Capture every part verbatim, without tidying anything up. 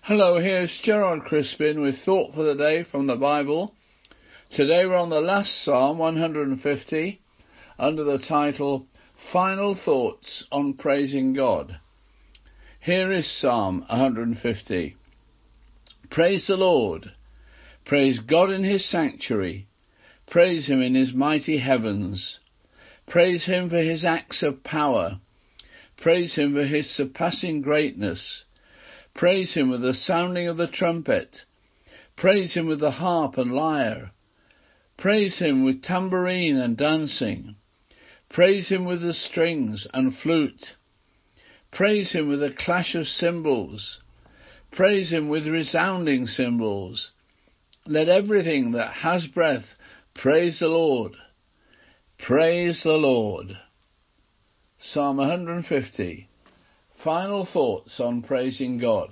Hello, here's Gerard Crispin with Thought for the Day from the Bible. Today we're on the last Psalm, one hundred fifty, under the title, Final Thoughts on Praising God. Here is Psalm one hundred fifty. Praise the Lord. Praise God in his sanctuary. Praise him in his mighty heavens. Praise him for his acts of power. Praise him for his surpassing greatness. Praise him with the sounding of the trumpet. Praise him with the harp and lyre. Praise him with tambourine and dancing. Praise him with the strings and flute. Praise him with the clash of cymbals. Praise him with resounding cymbals. Let everything that has breath praise the Lord. Praise the Lord. Psalm one hundred fifty. Final thoughts on praising God.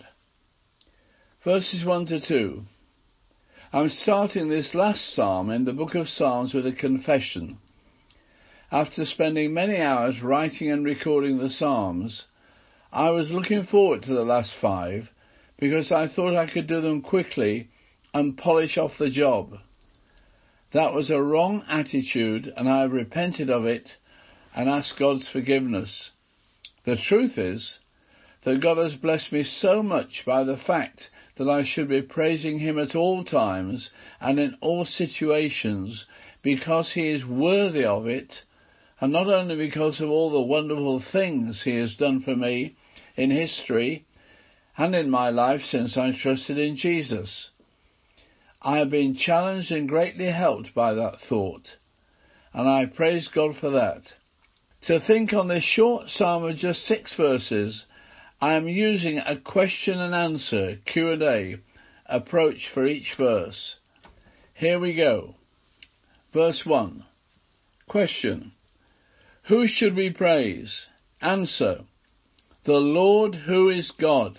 Verses one to two. I'm starting this last psalm in the book of Psalms with a confession. After spending many hours writing and recording the psalms, I was looking forward to the last five because I thought I could do them quickly and polish off the job. That was a wrong attitude, and I have repented of it and asked God's forgiveness. The truth is that God has blessed me so much by the fact that I should be praising him at all times and in all situations because he is worthy of it, and not only because of all the wonderful things he has done for me in history and in my life since I trusted in Jesus. I have been challenged and greatly helped by that thought, and I praise God for that. To think on this short psalm of just six verses, I am using a question and answer, Q and A, approach for each verse. Here we go. Verse one. Question. Who should we praise? Answer. The Lord who is God.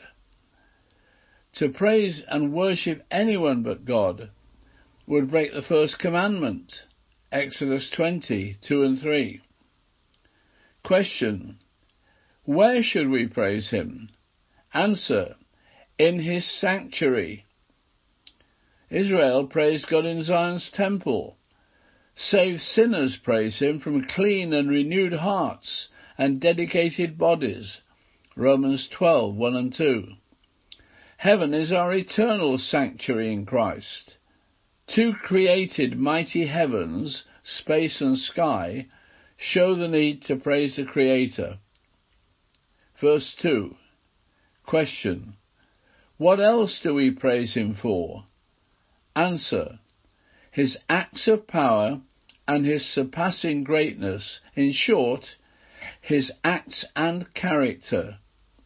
To praise and worship anyone but God would break the first commandment, Exodus twenty, two and three. Question. Where should we praise him? Answer. In his sanctuary. Israel praised God in Zion's temple. Saved sinners praise him from clean and renewed hearts and dedicated bodies. Romans twelve, one and two. Heaven is our eternal sanctuary in Christ. Two created mighty heavens, space and sky, show the need to praise the Creator. Verse two. Question. What else do we praise him for? Answer. His acts of power and his surpassing greatness. In short, his acts and character.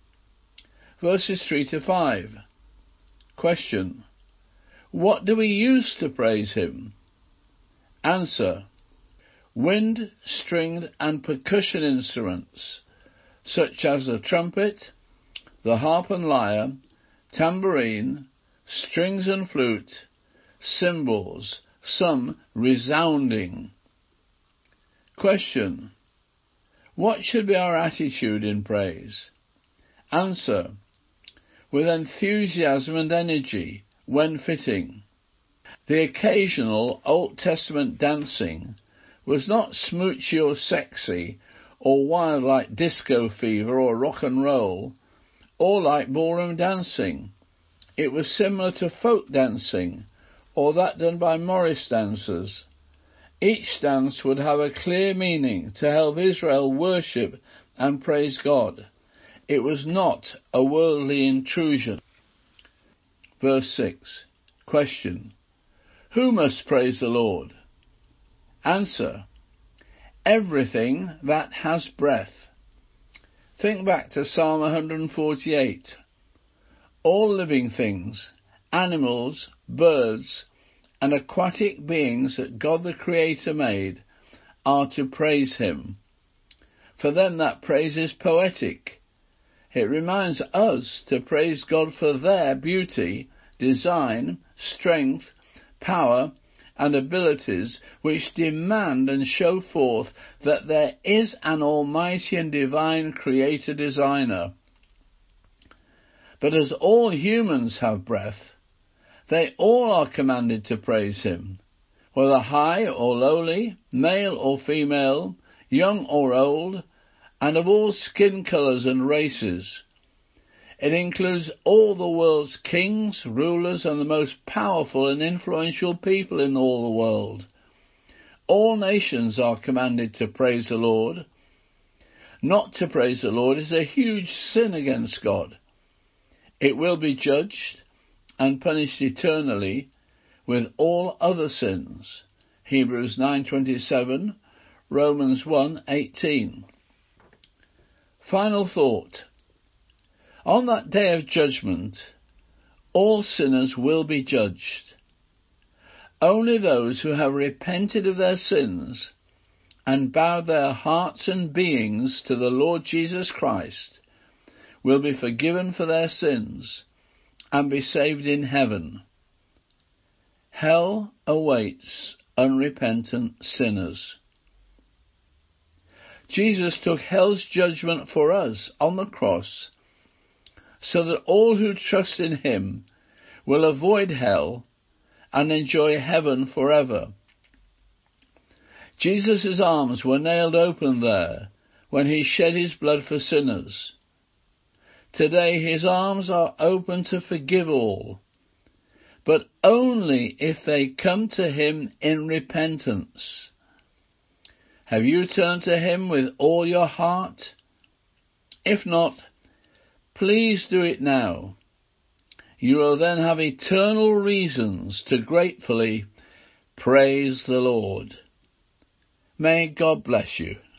Verses three to five. Question. What do we use to praise him? Answer. Wind, stringed and percussion instruments, such as the trumpet, the harp and lyre, tambourine, strings and flute, cymbals, some resounding. Question. What should be our attitude in praise? Answer. With enthusiasm and energy, when fitting. The occasional Old Testament dancing was not smoochy or sexy, or wild like disco fever or rock and roll, or like ballroom dancing. It was similar to folk dancing, or that done by Morris dancers. Each dance would have a clear meaning to help Israel worship and praise God. It was not a worldly intrusion. Verse six. Question. Who must praise the Lord? Answer. Everything that has breath. Think back to Psalm one hundred forty-eight. All living things, animals, birds, and aquatic beings that God the Creator made are to praise him. For them that praise is poetic. It reminds us to praise God for their beauty, design, strength, power, and abilities which demand and show forth that there is an almighty and divine creator-designer. But as all humans have breath, they all are commanded to praise him, whether high or lowly, male or female, young or old, and of all skin colours and races. It includes all the world's kings, rulers, and the most powerful and influential people in all the world. All nations are commanded to praise the Lord. Not to praise the Lord is a huge sin against God. It will be judged and punished eternally with all other sins. Hebrews nine twenty-seven, Romans one eighteen. Final thought. On that day of judgment, all sinners will be judged. Only those who have repented of their sins and bowed their hearts and beings to the Lord Jesus Christ will be forgiven for their sins and be saved in heaven. Hell awaits unrepentant sinners. Jesus took hell's judgment for us on the cross, so that all who trust in him will avoid hell and enjoy heaven forever. Jesus' arms were nailed open there when he shed his blood for sinners. Today his arms are open to forgive all, but only if they come to him in repentance. Have you turned to him with all your heart? If not, please do it now. You will then have eternal reasons to gratefully praise the Lord. May God bless you.